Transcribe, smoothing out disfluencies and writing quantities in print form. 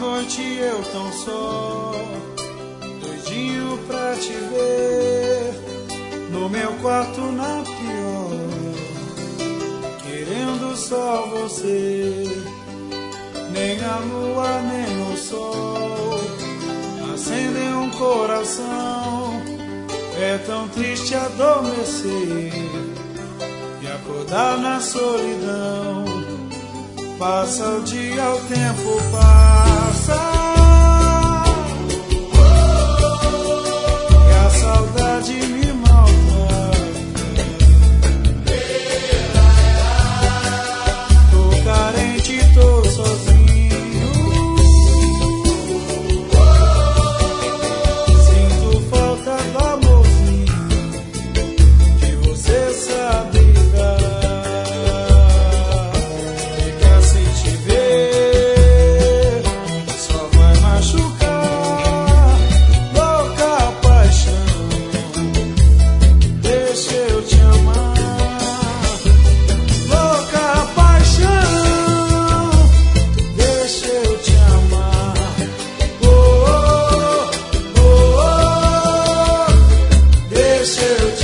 noite eu tão só, doidinho pra te ver, no meu quarto na pior, querendo só você. Nem a lua nem o sol acendem um coração. É tão triste adormecer e acordar na solidão. Passa o dia, o tempo passa, e a saudade me maltrata. Tô carente, tô sozinho, sinto falta do amorzinho que você sabe dar. Deixa eu